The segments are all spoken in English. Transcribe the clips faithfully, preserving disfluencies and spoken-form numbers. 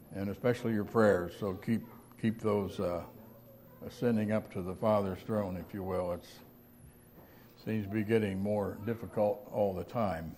and especially your prayers. So keep keep those uh, ascending up to the Father's throne, if you will. It seems to be getting more difficult all the time.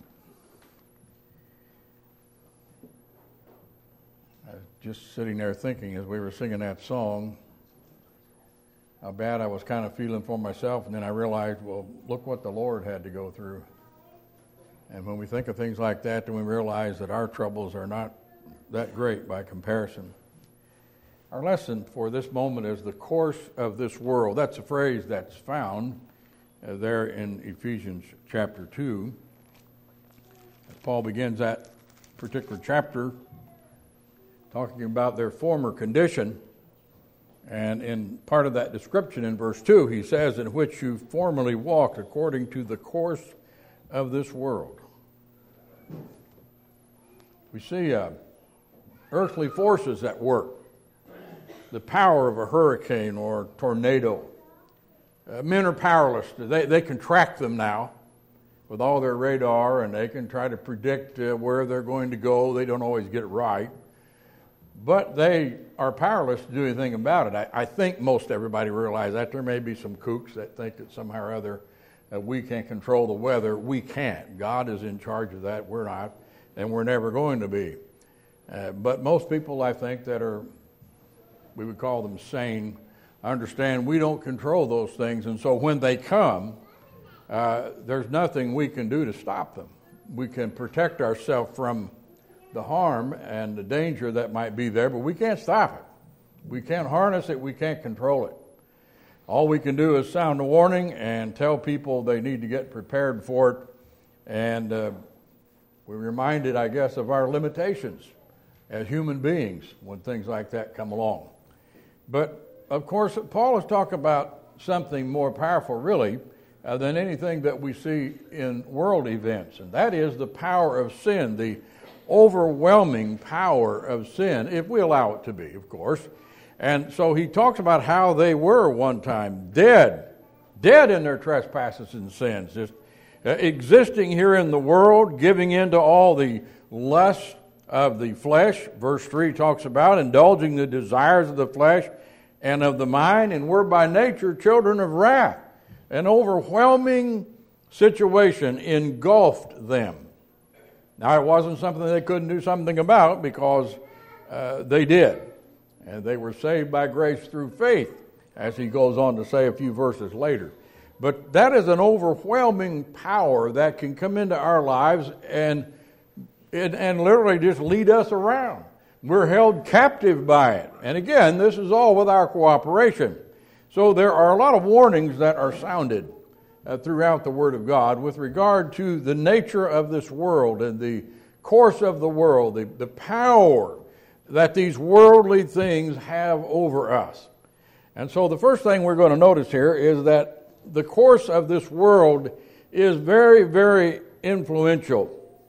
I was just sitting there thinking as we were singing that song how bad I was kind of feeling for myself, and then I realized, well, look what the Lord had to go through. And when we think of things like that, then we realize that our troubles are not that great by comparison. Our lesson for this moment is the course of this world. That's a phrase that's found uh, there in Ephesians chapter two. As Paul begins that particular chapter talking about their former condition. And in part of that description in verse two, he says, in which you formerly walked according to the course of this world. We see uh, earthly forces at work. The power of a hurricane or tornado. Uh, men are powerless. They, they can track them now with all their radar, and they can try to predict uh, where they're going to go. They don't always get it right. But they are powerless to do anything about it. I, I think most everybody realizes that. There may be some kooks that think that somehow or other uh, we can control the weather. We can't. God is in charge of that. We're not, and we're never going to be. Uh, but most people, I think, that are, we would call them sane, understand we don't control those things. And so when they come, uh, there's nothing we can do to stop them. We can protect ourselves from the harm and the danger that might be there, but we can't stop it. We can't harness it. We can't control it. All we can do is sound a warning and tell people they need to get prepared for it. And uh, we're reminded, I guess, of our limitations as human beings when things like that come along. But, of course, Paul is talking about something more powerful, really, uh, than anything that we see in world events, and that is the power of sin, the overwhelming power of sin, if we allow it to be, of course. And so he talks about how they were one time dead, dead in their trespasses and sins, just uh, existing here in the world, giving in to all the lusts of the flesh. Verse three talks about indulging the desires of the flesh and of the mind, and we're by nature children of wrath. An overwhelming situation engulfed them. Now, it wasn't something they couldn't do something about, because uh, they did. And they were saved by grace through faith, as he goes on to say a few verses later. But that is an overwhelming power that can come into our lives and, and, and literally just lead us around. We're held captive by it. And again, this is all with our cooperation. So there are a lot of warnings that are sounded Uh, throughout the Word of God with regard to the nature of this world and the course of the world, the, the power that these worldly things have over us. And so the first thing we're going to notice here is that the course of this world is very, very influential.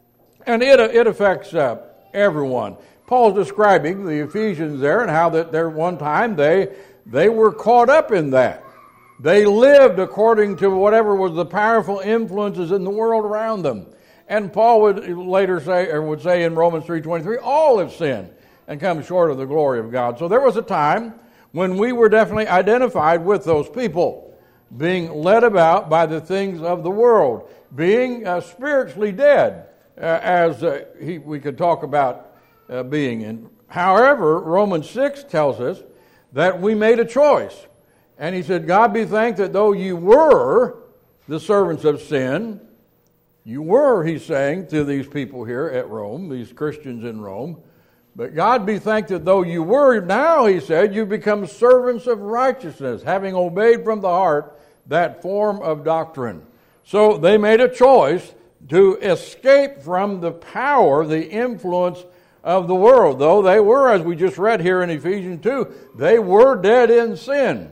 And it, it affects uh, everyone. Paul's describing the Ephesians there and how that there one time they they were caught up in that. They lived according to whatever was the powerful influences in the world around them. And Paul would later say, or would say in Romans three twenty-three, all have sinned and come short of the glory of God. So there was a time when we were definitely identified with those people, being led about by the things of the world, being uh, spiritually dead, uh, as uh, he, we could talk about uh, being. And however, Romans six tells us that we made a choice. And he said, God be thanked that though you were the servants of sin, you were, he's saying to these people here at Rome, these Christians in Rome, but God be thanked that though you were, now, he said, you become servants of righteousness, having obeyed from the heart that form of doctrine. So they made a choice to escape from the power, the influence of the world. Though they were, as we just read here in Ephesians two, they were dead in sin.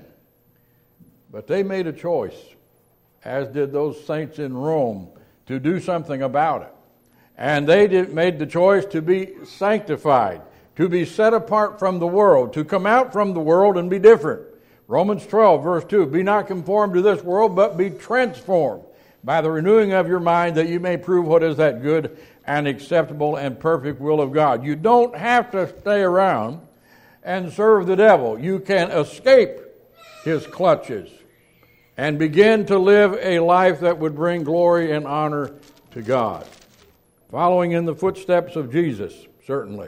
But they made a choice, as did those saints in Rome, to do something about it. And they did, made the choice to be sanctified, to be set apart from the world, to come out from the world and be different. Romans twelve, verse two, be not conformed to this world, but be transformed by the renewing of your mind, that you may prove what is that good and acceptable and perfect will of God. You don't have to stay around and serve the devil. You can escape his clutches and begin to live a life that would bring glory and honor to God, following in the footsteps of Jesus, certainly.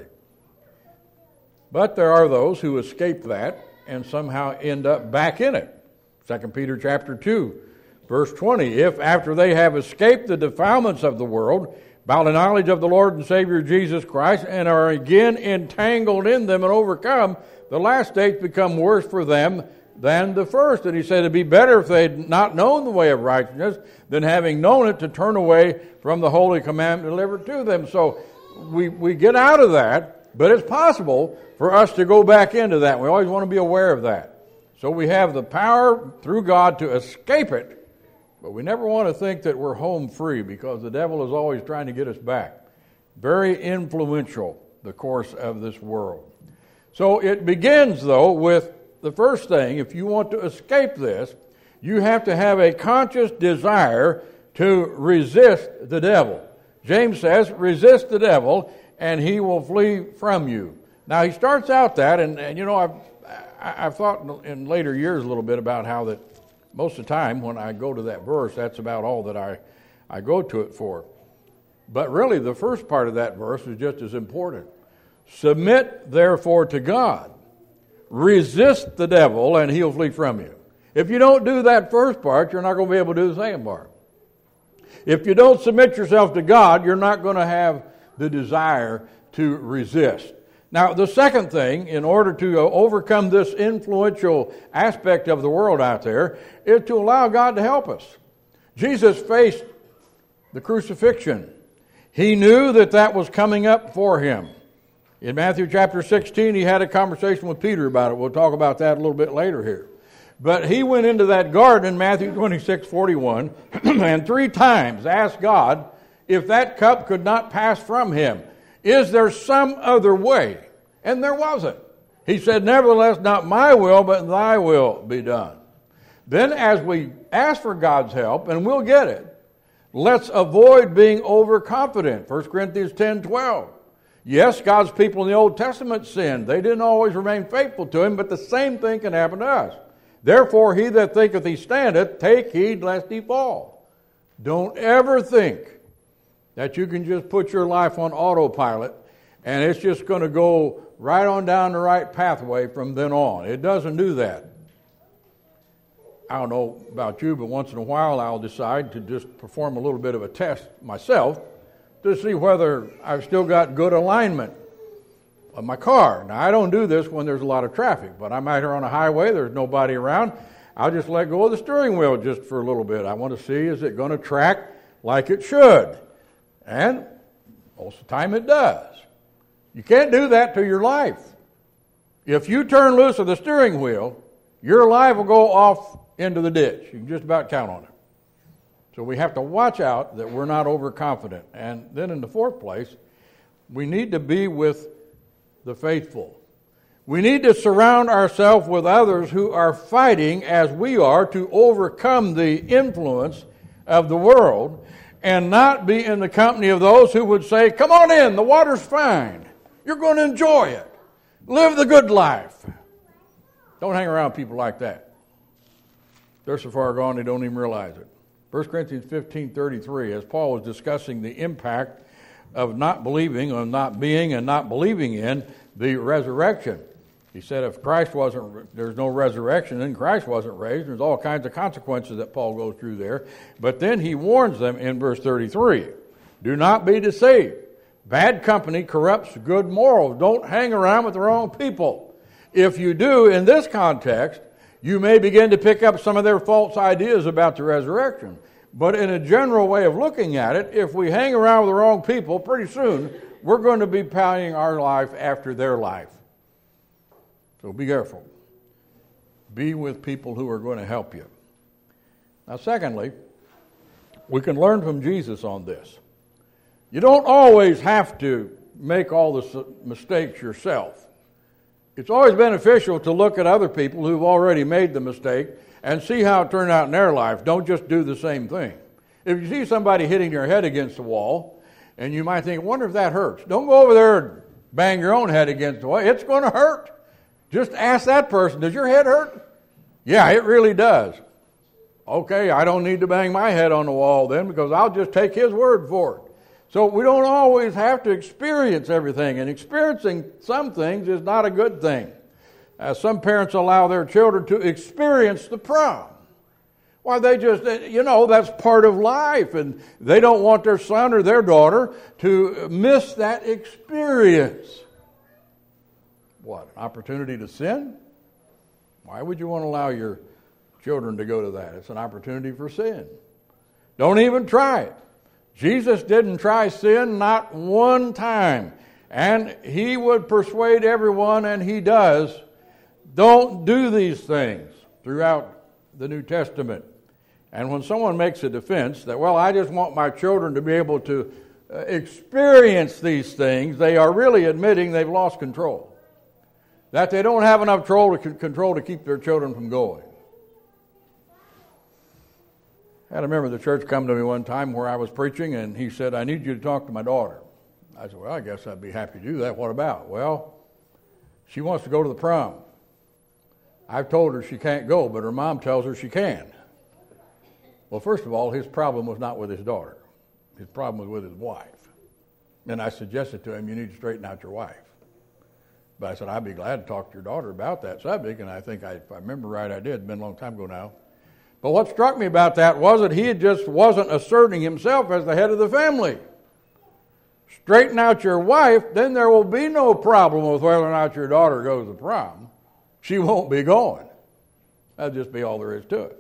But there are those who escape that and somehow end up back in it. Second Peter chapter two, verse twenty, if after they have escaped the defilements of the world by the knowledge of the Lord and Savior Jesus Christ, and are again entangled in them and overcome, the last state become worse for them than the first. And he said it'd be better if they had not known the way of righteousness than having known it to turn away from the holy commandment delivered to them. So we, we get out of that, but it's possible for us to go back into that. We always want to be aware of that. So we have the power through God to escape it, but we never want to think that we're home free, because the devil is always trying to get us back. Very influential, the course of this world. So it begins, though, with the first thing. If you want to escape this, you have to have a conscious desire to resist the devil. James says, resist the devil, and he will flee from you. Now, he starts out that, and, and you know, I've, I've thought in later years a little bit about how that most of the time when I go to that verse, that's about all that I, I go to it for. But really, the first part of that verse is just as important. Submit, therefore, to God. Resist the devil, and he'll flee from you. If you don't do that first part, you're not going to be able to do the second part. If you don't submit yourself to God, you're not going to have the desire to resist. Now, the second thing, in order to overcome this influential aspect of the world out there, is to allow God to help us. Jesus faced the crucifixion. He knew that that was coming up for him. In Matthew chapter sixteen, he had a conversation with Peter about it. We'll talk about that a little bit later here. But he went into that garden in Matthew twenty-six forty-one and three times asked God if that cup could not pass from him. Is there some other way? And there wasn't. He said, nevertheless, not my will, but thy will be done. Then as we ask for God's help, and we'll get it, let's avoid being overconfident. First Corinthians ten twelve. Yes, God's people in the Old Testament sinned. They didn't always remain faithful to him, but the same thing can happen to us. Therefore, he that thinketh he standeth, take heed lest he fall. Don't ever think that you can just put your life on autopilot and it's just going to go right on down the right pathway from then on. It doesn't do that. I don't know about you, but once in a while I'll decide to just perform a little bit of a test myself to see whether I've still got good alignment of my car. Now, I don't do this when there's a lot of traffic, but I'm out here on a highway, there's nobody around. I'll just let go of the steering wheel just for a little bit. I want to see, is it going to track like it should? And most of the time it does. You can't do that to your life. If you turn loose of the steering wheel, your life will go off into the ditch. You can just about count on it. So we have to watch out that we're not overconfident. And then in the fourth place, we need to be with the faithful. We need to surround ourselves with others who are fighting as we are to overcome the influence of the world and not be in the company of those who would say, come on in, the water's fine. You're going to enjoy it. Live the good life. Don't hang around people like that. They're so far gone they don't even realize it. First Corinthians fifteen thirty-three, as Paul was discussing the impact of not believing, of not being, and not believing in the resurrection. He said if Christ wasn't, there's no resurrection, then Christ wasn't raised. There's all kinds of consequences that Paul goes through there. But then he warns them in verse thirty-three, do not be deceived. Bad company corrupts good morals. Don't hang around with the wrong people. If you do, in this context, you may begin to pick up some of their false ideas about the resurrection. But in a general way of looking at it, if we hang around with the wrong people, pretty soon we're going to be planning our life after their life. So be careful. Be with people who are going to help you. Now, secondly, we can learn from Jesus on this. You don't always have to make all the mistakes yourself. It's always beneficial to look at other people who've already made the mistake and see how it turned out in their life. Don't just do the same thing. If you see somebody hitting their head against the wall, and you might think, I wonder if that hurts. Don't go over there and bang your own head against the wall. It's going to hurt. Just ask that person, does your head hurt? Yeah, it really does. Okay, I don't need to bang my head on the wall then, because I'll just take his word for it. So we don't always have to experience everything, and experiencing some things is not a good thing. Uh, some parents allow their children to experience the prom. Why, they just, you know, that's part of life, and they don't want their son or their daughter to miss that experience. What, an opportunity to sin? Why would you want to allow your children to go to that? It's an opportunity for sin. Don't even try it. Jesus didn't try sin not one time. And he would persuade everyone, and he does, don't do these things throughout the New Testament. And when someone makes a defense that, well, I just want my children to be able to experience these things, they are really admitting they've lost control. That they don't have enough control to keep their children from going. I had a member of the church come to me one time where I was preaching, and he said, I need you to talk to my daughter. I said, well, I guess I'd be happy to do that. What about? Well, she wants to go to the prom. I've told her she can't go, but her mom tells her she can. Well, first of all, his problem was not with his daughter. His problem was with his wife. And I suggested to him, you need to straighten out your wife. But I said, I'd be glad to talk to your daughter about that subject, and I think, I, if I remember right, I did. It's been a long time ago now. But what struck me about that was that he just wasn't asserting himself as the head of the family. Straighten out your wife, then there will be no problem with whether or not your daughter goes to prom. She won't be going. That'll just be all there is to it.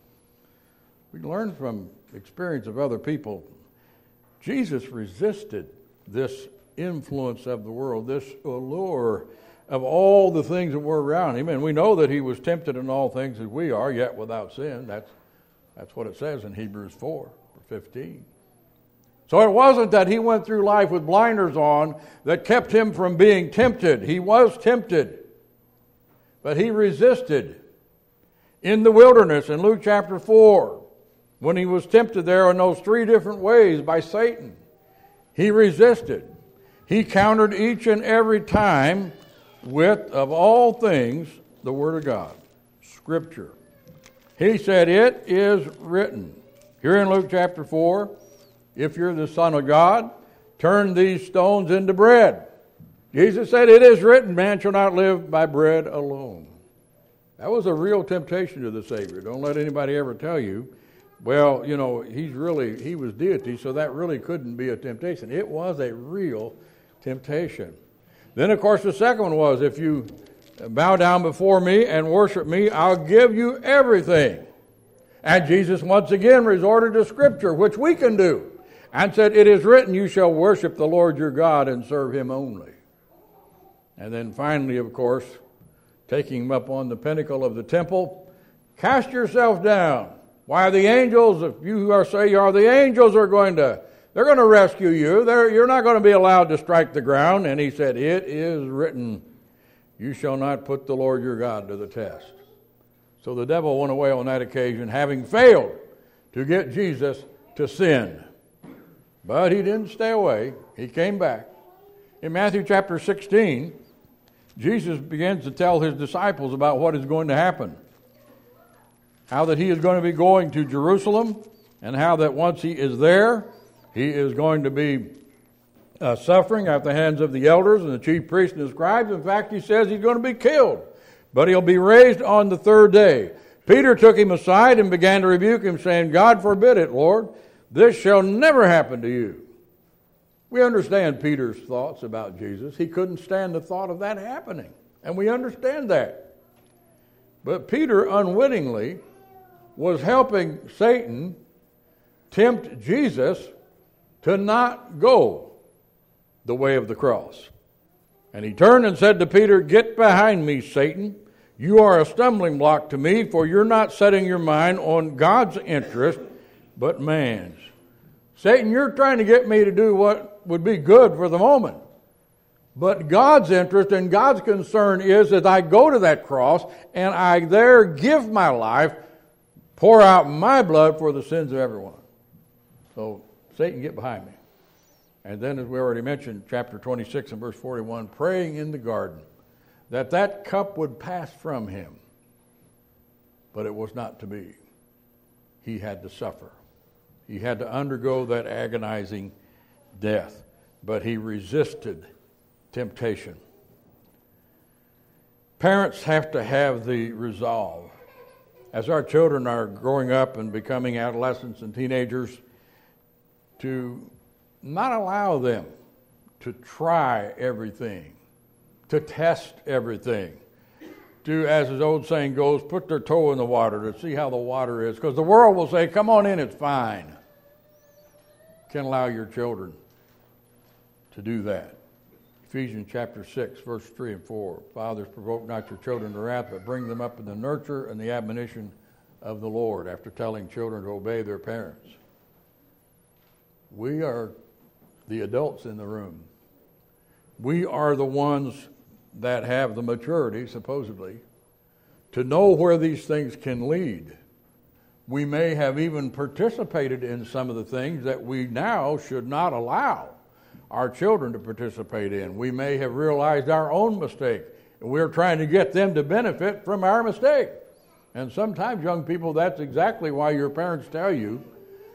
We learn from experience of other people. Jesus resisted this influence of the world, this allure of all the things that were around him. And we know that he was tempted in all things as we are, yet without sin. That's, that's what it says in Hebrews four, fifteen. So it wasn't that he went through life with blinders on that kept him from being tempted. He was tempted, but he resisted. In the wilderness, in Luke chapter four, when he was tempted there in those three different ways by Satan, he resisted. He countered each and every time with, of all things, the Word of God, Scripture. He said, it is written. Here in Luke chapter four, if you're the Son of God, turn these stones into bread. Jesus said, it is written, man shall not live by bread alone. That was a real temptation to the Savior. Don't let anybody ever tell you, well, you know, he's really, he was deity, so that really couldn't be a temptation. It was a real temptation. Then, of course, the second one was, if you bow down before me and worship me, I'll give you everything. And Jesus once again resorted to Scripture, which we can do, and said, it is written, you shall worship the Lord your God and serve him only. And then finally, of course, taking him up on the pinnacle of the temple, cast yourself down. Why, the angels, if you are say you are, the angels are going to, they're going to rescue you. They're, you're not going to be allowed to strike the ground. And he said, it is written, you shall not put the Lord your God to the test. So the devil went away on that occasion, having failed to get Jesus to sin. But he didn't stay away. He came back. In Matthew chapter sixteen, Jesus begins to tell his disciples about what is going to happen. How that he is going to be going to Jerusalem, and how that once he is there, he is going to be uh, suffering at the hands of the elders and the chief priests and the scribes. In fact, he says he's going to be killed, but he'll be raised on the third day. Peter took him aside and began to rebuke him, saying, God forbid it, Lord. This shall never happen to you. We understand Peter's thoughts about Jesus. He couldn't stand the thought of that happening, and we understand that. But Peter unwittingly was helping Satan tempt Jesus to not go the way of the cross. And he turned and said to Peter, get behind me, Satan. You are a stumbling block to me, for you're not setting your mind on God's interest, but man's. Satan, you're trying to get me to do what would be good for the moment. But God's interest and God's concern is that I go to that cross and I there give my life, pour out my blood for the sins of everyone. So, Satan, get behind me. And then, as we already mentioned, chapter twenty-six and verse forty-one, praying in the garden that that cup would pass from him. But it was not to be. He had to suffer. He had to undergo that agonizing death. But he resisted temptation. Parents have to have the resolve. As our children are growing up and becoming adolescents and teenagers, to not allow them to try everything, to test everything, to, as his old saying goes, put their toe in the water to see how the water is. Because the world will say, come on in, it's fine. You can't allow your children to do that. Ephesians chapter six, verse three and four. Fathers, provoke not your children to wrath, but bring them up in the nurture and the admonition of the Lord, after telling children to obey their parents. We are the adults in the room. We are the ones that have the maturity, supposedly, to know where these things can lead. We may have even participated in some of the things that we now should not allow our children to participate in. We may have realized our own mistake, and we're trying to get them to benefit from our mistake. And sometimes, young people, that's exactly why your parents tell you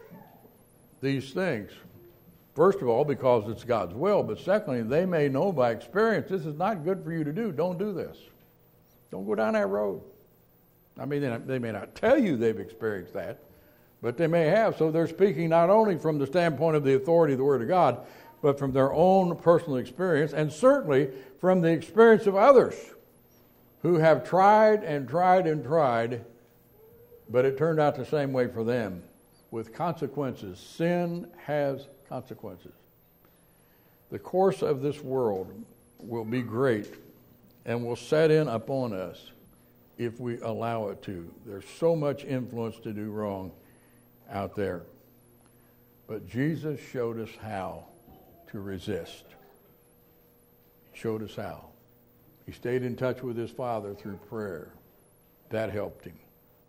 these things. First of all, because it's God's will, but secondly, they may know by experience, this is not good for you to do. Don't do this. Don't go down that road. I mean, they, they may not tell you they've experienced that, but they may have. So they're speaking not only from the standpoint of the authority of the Word of God, but from their own personal experience, and certainly from the experience of others who have tried and tried and tried, but it turned out the same way for them, with consequences. Sin has consequences. The course of this world will be great and will set in upon us if we allow it to. There's so much influence to do wrong out there. But Jesus showed us how to resist. He showed us how. He stayed in touch with his Father through prayer. That helped him.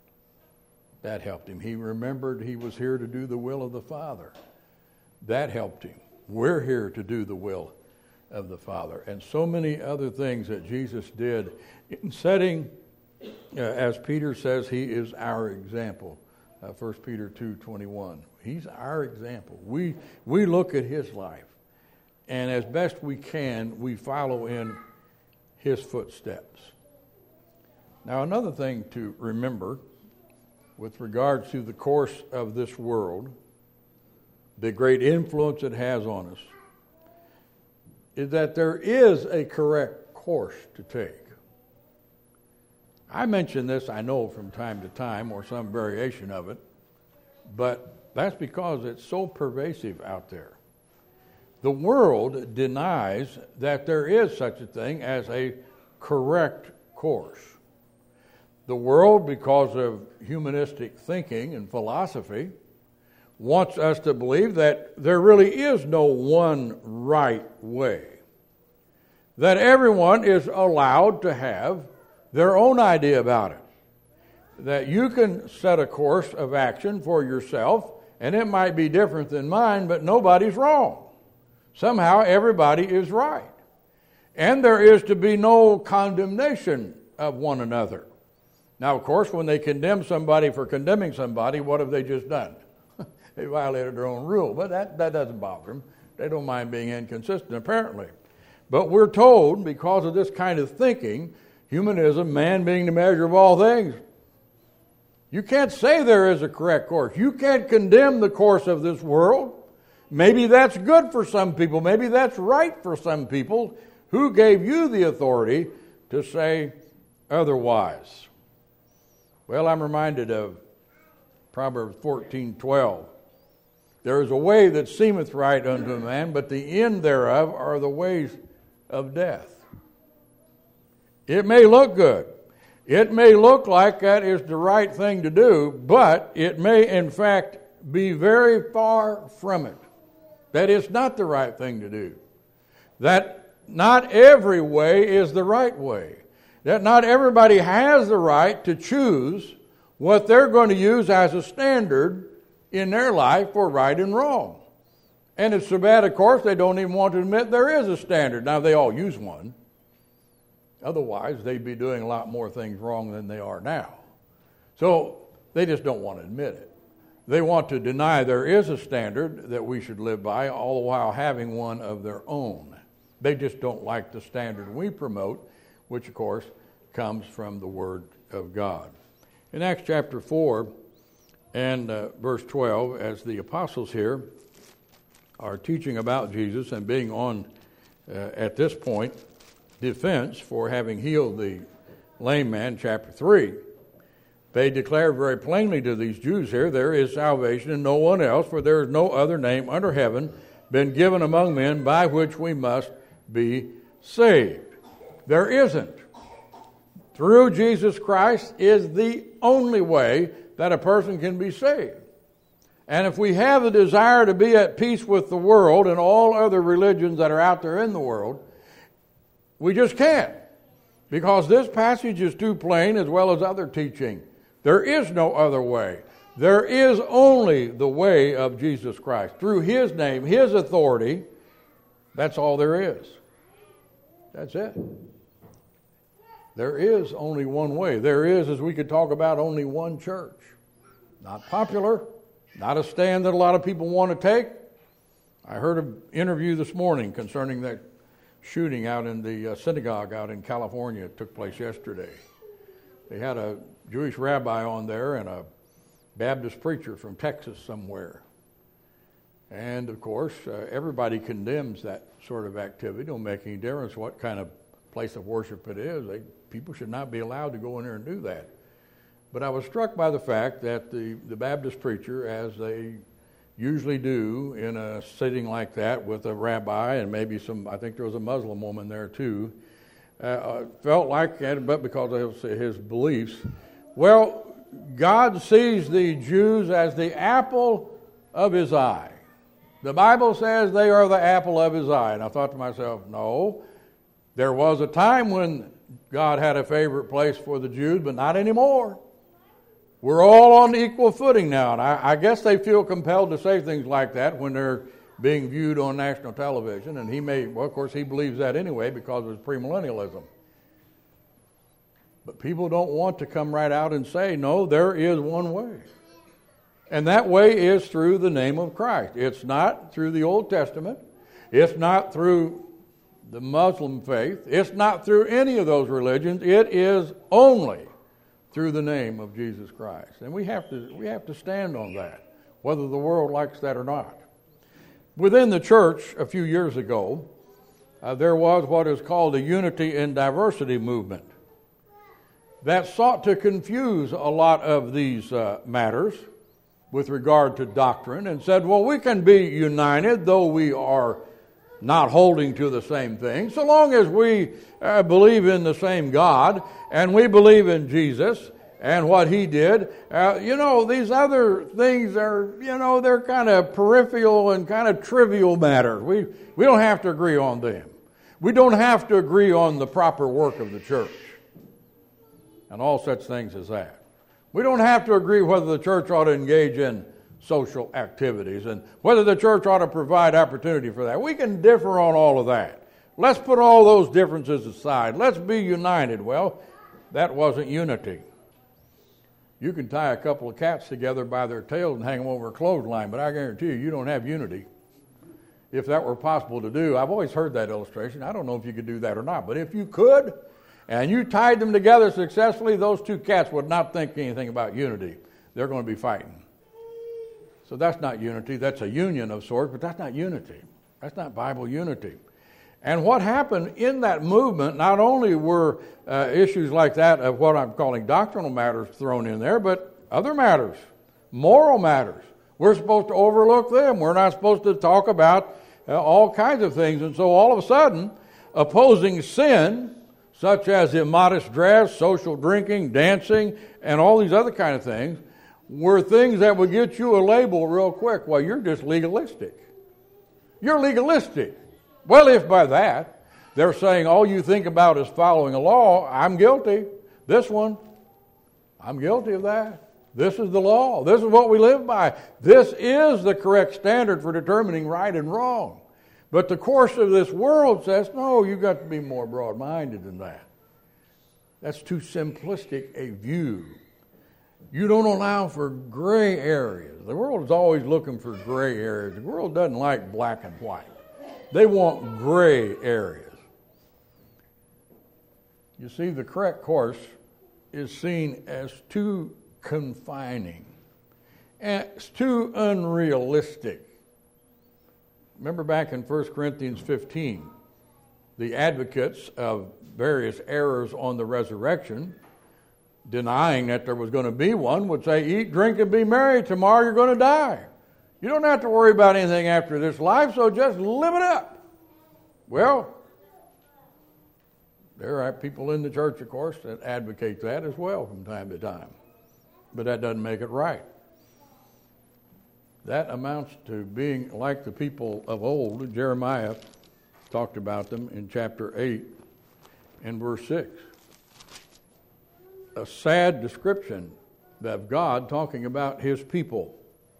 That helped him. He remembered he was here to do the will of the Father. That helped him. We're here to do the will of the Father. And so many other things that Jesus did in setting, uh, as Peter says, he is our example. Uh, First Peter two twenty-one. He's our example. We, we look at his life, and as best we can, we follow in his footsteps. Now, another thing to remember with regards to the course of this world, the great influence it has on us, is that there is a correct course to take. I mention this, I know, from time to time, or some variation of it, but that's because it's so pervasive out there. The world denies that there is such a thing as a correct course. The world, because of humanistic thinking and philosophy, wants us to believe that there really is no one right way. That everyone is allowed to have their own idea about it. That you can set a course of action for yourself, and it might be different than mine, but nobody's wrong. Somehow everybody is right. And there is to be no condemnation of one another. Now, of course, when they condemn somebody for condemning somebody, what have they just done? They violated their own rule. But that, that doesn't bother them. They don't mind being inconsistent, apparently. But we're told, because of this kind of thinking, humanism, man being the measure of all things, you can't say there is a correct course. You can't condemn the course of this world. Maybe that's good for some people. Maybe that's right for some people. Who gave you the authority to say otherwise? Well, I'm reminded of Proverbs fourteen twelve. There is a way that seemeth right unto a man, but the end thereof are the ways of death. It may look good. It may look like that is the right thing to do, but it may in fact be very far from it. That it's not the right thing to do. That not every way is the right way. That not everybody has the right to choose what they're going to use as a standard in their life for right and wrong. And it's so bad, of course, they don't even want to admit there is a standard. Now, they all use one. Otherwise, they'd be doing a lot more things wrong than they are now. So they just don't want to admit it. They want to deny there is a standard that we should live by, all the while having one of their own. They just don't like the standard we promote, which, of course, comes from the Word of God. In Acts chapter four and uh, verse twelve, as the apostles here are teaching about Jesus and being on, uh, at this point, defense for having healed the lame man, chapter three, they declare very plainly to these Jews here, there is salvation in no one else, for there is no other name under heaven been given among men by which we must be saved. There isn't. Through Jesus Christ is the only way that a person can be saved. And if we have the desire to be at peace with the world and all other religions that are out there in the world, we just can't. Because this passage is too plain, as well as other teaching. There is no other way. There is only the way of Jesus Christ. Through His name, His authority, that's all there is. That's it. There is only one way. There is, as we could talk about, only one church. Not popular, not a stand that a lot of people want to take. I heard an interview this morning concerning that shooting out in the uh, synagogue out in California. It took place yesterday. They had a Jewish rabbi on there and a Baptist preacher from Texas somewhere. And, of course, uh, everybody condemns that sort of activity. It don't make any difference what kind of place of worship it is. They, people should not be allowed to go in there and do that. But I was struck by the fact that the, the Baptist preacher, as they usually do in a sitting like that with a rabbi and maybe some, I think there was a Muslim woman there too, uh, felt like, but because of his beliefs, well, God sees the Jews as the apple of His eye. The Bible says they are the apple of His eye. And I thought to myself, no, there was a time when God had a favorite place for the Jews, but not anymore. We're all on equal footing now, and I, I guess they feel compelled to say things like that when they're being viewed on national television, and he may, well, of course, he believes that anyway because of his premillennialism. But people don't want to come right out and say, no, there is one way. And that way is through the name of Christ. It's not through the Old Testament. It's not through the Muslim faith. It's not through any of those religions. It is only through the name of Jesus Christ. And we have to we have to stand on that, whether the world likes that or not. Within the church a few years ago, uh, there was what is called a unity in diversity movement that sought to confuse a lot of these uh, matters with regard to doctrine and said, well, we can be united though we are not holding to the same thing, so long as we uh, believe in the same God and we believe in Jesus and what He did. Uh, you know, these other things are, you know, they're kind of peripheral and kind of trivial matters. We, we don't have to agree on them. We don't have to agree on the proper work of the church and all such things as that. We don't have to agree whether the church ought to engage in social activities and whether the church ought to provide opportunity for that. We can differ on all of that. Let's put all those differences aside. Let's be united. Well, that wasn't unity. You can tie a couple of cats together by their tails and hang them over a clothesline, but I guarantee you, you don't have unity. If that were possible to do, I've always heard that illustration. I don't know if you could do that or not, but if you could, and you tied them together successfully, those two cats would not think anything about unity. They're going to be fighting. So that's not unity. That's a union of sorts, but that's not unity. That's not Bible unity. And what happened in that movement, not only were uh, issues like that of what I'm calling doctrinal matters thrown in there, but other matters, moral matters. We're supposed to overlook them. We're not supposed to talk about uh, all kinds of things. And so all of a sudden, opposing sin, such as immodest dress, social drinking, dancing, and all these other kind of things, were things that would get you a label real quick. Well, you're just legalistic. You're legalistic. Well, if by that they're saying all you think about is following a law, I'm guilty. This one, I'm guilty of that. This is the law. This is what we live by. This is the correct standard for determining right and wrong. But the course of this world says, no, you've got to be more broad-minded than that. That's too simplistic a view. You don't allow for gray areas. The world is always looking for gray areas. The world doesn't like black and white. They want gray areas. You see, the correct course is seen as too confining. And it's too unrealistic. Remember back in First Corinthians fifteen, the advocates of various errors on the resurrection, denying that there was going to be one, would say, eat, drink, and be merry. Tomorrow you're going to die. You don't have to worry about anything after this life, so just live it up. Well, there are people in the church, of course, that advocate that as well from time to time. But that doesn't make it right. That amounts to being like the people of old. Jeremiah talked about them in chapter eight and verse six. A sad description of God talking about his people.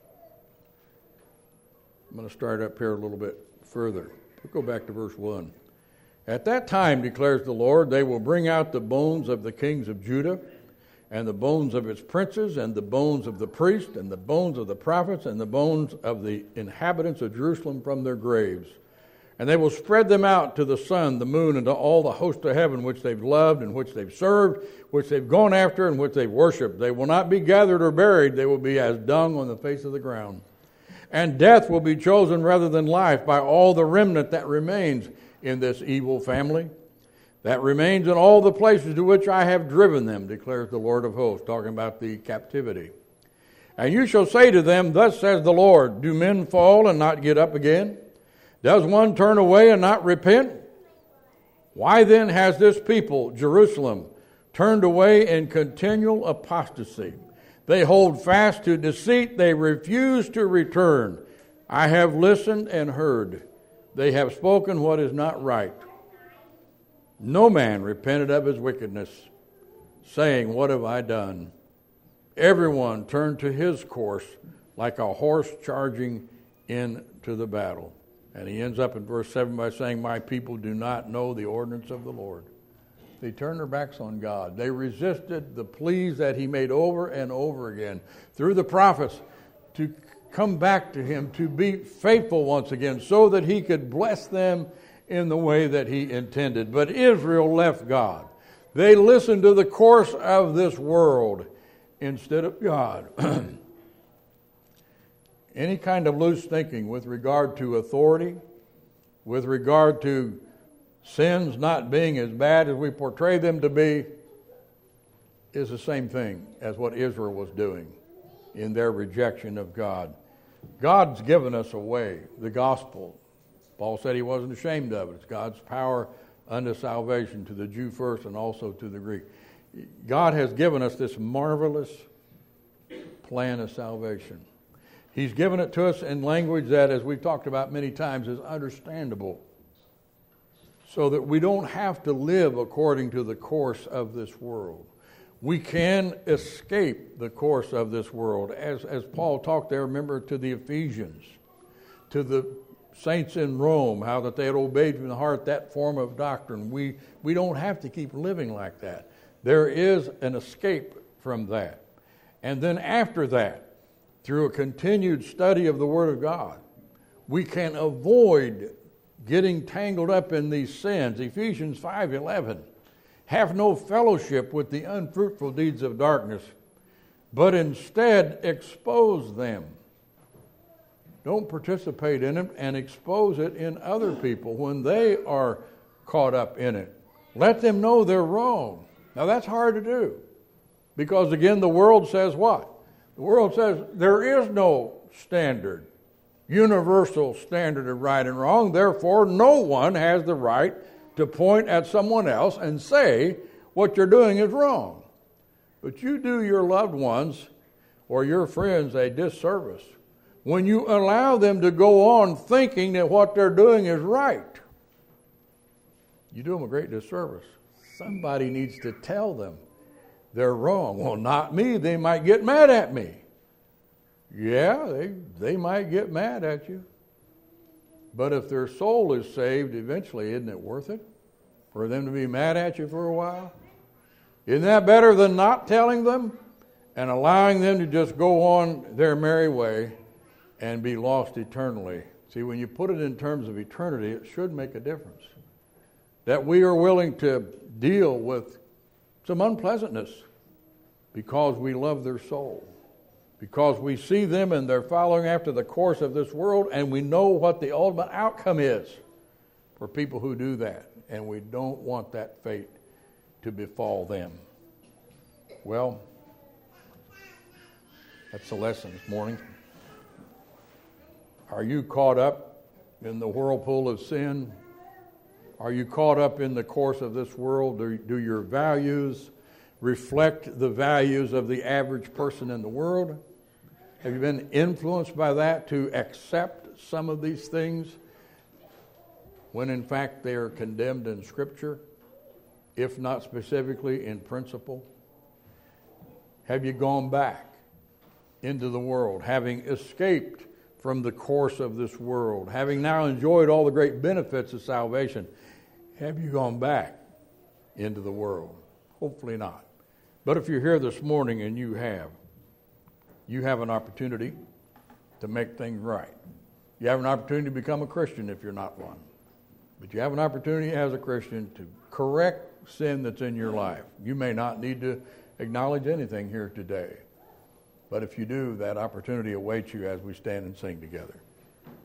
I'm going to start up here a little bit further. We'll go back to verse one. At that time, declares the Lord, they will bring out the bones of the kings of Judah, and the bones of its princes, and the bones of the priests, and the bones of the prophets, and the bones of the inhabitants of Jerusalem from their graves. And they will spread them out to the sun, the moon, and to all the host of heaven, which they've loved, and which they've served, which they've gone after, and which they've worshipped. They will not be gathered or buried. They will be as dung on the face of the ground. And death will be chosen rather than life by all the remnant that remains in this evil family, that remains in all the places to which I have driven them, declares the Lord of hosts, talking about the captivity. And you shall say to them, thus says the Lord, do men fall and not get up again? Does one turn away and not repent? Why then has this people, Jerusalem, turned away in continual apostasy? They hold fast to deceit. They refuse to return. I have listened and heard. They have spoken what is not right. No man repented of his wickedness, saying, what have I done? Everyone turned to his course like a horse charging into the battle. And he ends up in verse seven by saying, my people do not know the ordinance of the Lord. They turned their backs on God. They resisted the pleas that he made over and over again through the prophets to come back to him, to be faithful once again so that he could bless them in the way that he intended. But Israel left God. They listened to the course of this world instead of God. Any kind of loose thinking with regard to authority, with regard to sins not being as bad as we portray them to be, is the same thing as what Israel was doing in their rejection of God. God's given us a way, the gospel. Paul said he wasn't ashamed of it. It's God's power unto salvation to the Jew first and also to the Greek. God has given us this marvelous plan of salvation. He's given it to us in language that, as we've talked about many times, is understandable, so that we don't have to live according to the course of this world. We can escape the course of this world. As, as Paul talked there, remember, to the Ephesians, to the saints in Rome, how that they had obeyed from the heart that form of doctrine. We, we don't have to keep living like that. There is an escape from that. And then after that, through a continued study of the Word of God, we can avoid getting tangled up in these sins. Ephesians five eleven. Have no fellowship with the unfruitful deeds of darkness, but instead expose them. Don't participate in it and expose it in other people when they are caught up in it. Let them know they're wrong. Now that's hard to do, because again, the world says what? The world says there is no standard, universal standard of right and wrong. Therefore, no one has the right to point at someone else and say what you're doing is wrong. But you do your loved ones or your friends a disservice when you allow them to go on thinking that what they're doing is right. You do them a great disservice. Somebody needs to tell them they're wrong. Well, not me. They might get mad at me. Yeah, they, they might get mad at you. But if their soul is saved, eventually, isn't it worth it for them to be mad at you for a while? Isn't that better than not telling them and allowing them to just go on their merry way and be lost eternally? See, when you put it in terms of eternity, it should make a difference. That we are willing to deal with some unpleasantness because we love their soul. Because we see them and they're following after the course of this world, and we know what the ultimate outcome is for people who do that. And we don't want that fate to befall them. Well, that's the lesson this morning. Are you caught up in the whirlpool of sin? Are you caught up in the course of this world? Do, do your values reflect the values of the average person in the world? Have you been influenced by that to accept some of these things when in fact they are condemned in Scripture, if not specifically in principle? Have you gone back into the world, having escaped from the course of this world, having now enjoyed all the great benefits of salvation? Have you gone back into the world? Hopefully not. But if you're here this morning and you have, you have an opportunity to make things right. You have an opportunity to become a Christian if you're not one. But you have an opportunity as a Christian to correct sin that's in your life. You may not need to acknowledge anything here today. But if you do, that opportunity awaits you as we stand and sing together.